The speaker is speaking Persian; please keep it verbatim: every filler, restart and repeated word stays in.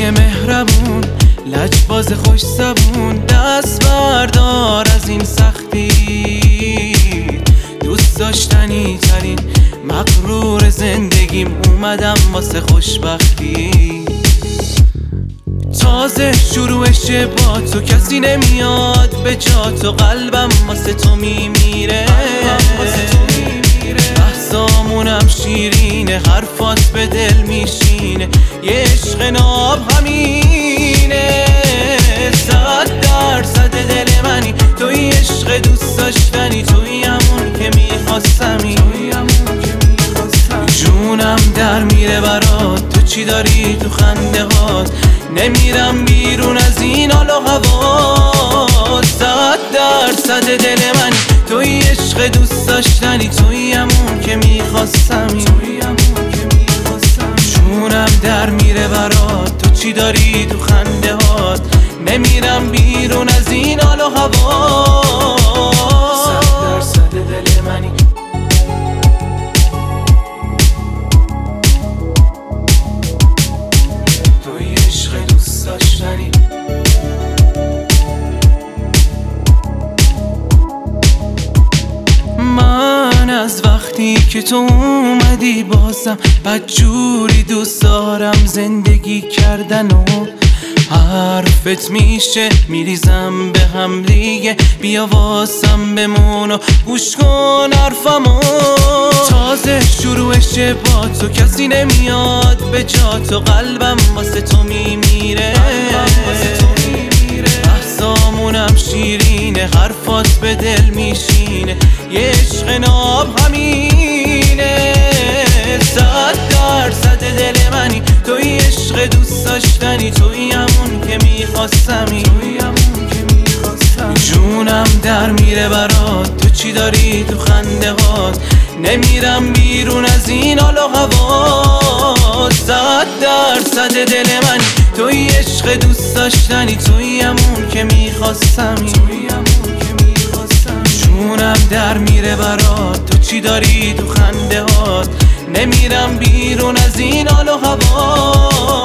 مهربونی مهربون، لجباز خوش زبون، دست بردار از این سختی، دوست داشتنی ترین مغرور زندگیم، اومدم واسه خوشبختی. تازه شروعشه با تو، کسی نمیاد به جا تو، قلبم واسه تو میمیره، بحثامونم شیرینه، حرفات به دل میشینه، یه عشق ناب همینه. صد درصد دل منی، توی عشق دوست داشتنی، توی همون که میخواستمی، جونم در میره برات، تو چی داری تو خنده هات، نمیرم بیرون از این حال و هوا. صد درصد دل منی، توی عشق دوست داشتنی، توی همون که میخواستمی، جونم در میره برات، تو چی داری تو خنده هات، نمیرم بیرون از این حال و هوا. صد درصد دل منی، توی عشق دوست داشتنی. من از وقتی که تو اومدی بازم بدجوری دوست دارم زندگی کردن و حرفت میشه میریزم به هم دیگه، بیا واسم بمون و گوش کن حرفمو. تازه شروعشه با تو، کسی نمیاد به جا تو، قلبم واسه تو میمیره، بحثامونم شیرینه، حرفات به دل میشینه، یه عشق ناب همینه. صد درصد دل منی، توی عشق دوست داشتنی، توی همون که میخواستمی، جونم در میره برات، تو چی داری تو خنده هات، نمیرم بیرون از این حال و هوا. صد درصد دل منی، توی عشق دوست داشتنی، توی همون که میخواستمی، جونم در میره برات، تو چی داری تو خنده هات، نمیرم بیرون از این حال و هوا.